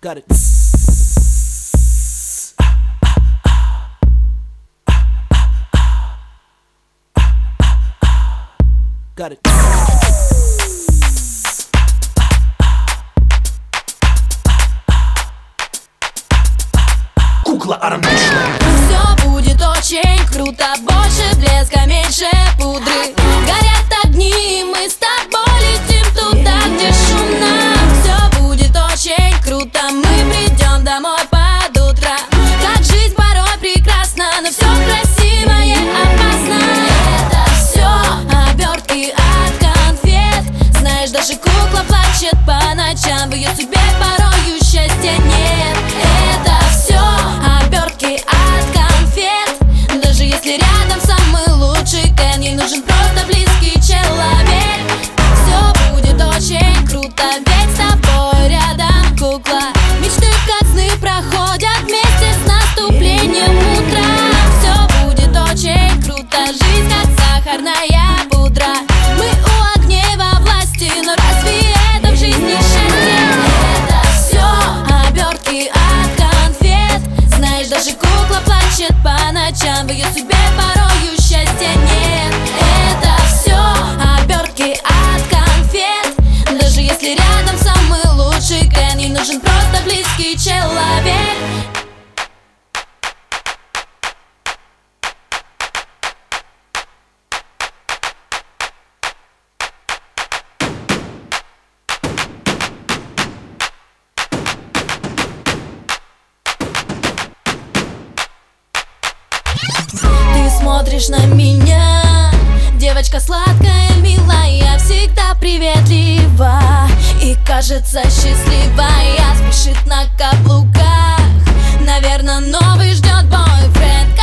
Got it. Got it. Кукла оранжевая. Все будет очень круто, больше блеска, меньше пудры. Горят огни, мы с тобой летим туда, где шумно. Все будет очень круто, мы придем домой под утро. Как жизнь порой прекрасна, но все красивое опасно. Это все обертки от конфет. Знаешь, даже кукла плачет по ночам, в ее судьбе порою счастья нет. Это все обертки от конфет. Даже если рядом самый лучший Кен, ей нужен просто близкий человек. Все будет очень круто, ведь с тобой рядом кукла. Мечты как сны проходят вместе с наступлением утра. Все будет очень круто, жизнь как сахарная пудра. Мы у огней во власти, но разве это в жизни счастье? Это все обертки от конфет. Знаешь, даже кукла плачет по ночам, в ее судьбе порою счастья нет. Это все обертки от конфет. Даже если рядом самый лучший Кен, ей нужен просто близкий человек. Ты смотришь на меня, девочка сладкая, милая, всегда приветлива и кажется счастливая, спешит на каблуках. Наверное, новый ждет бойфренд.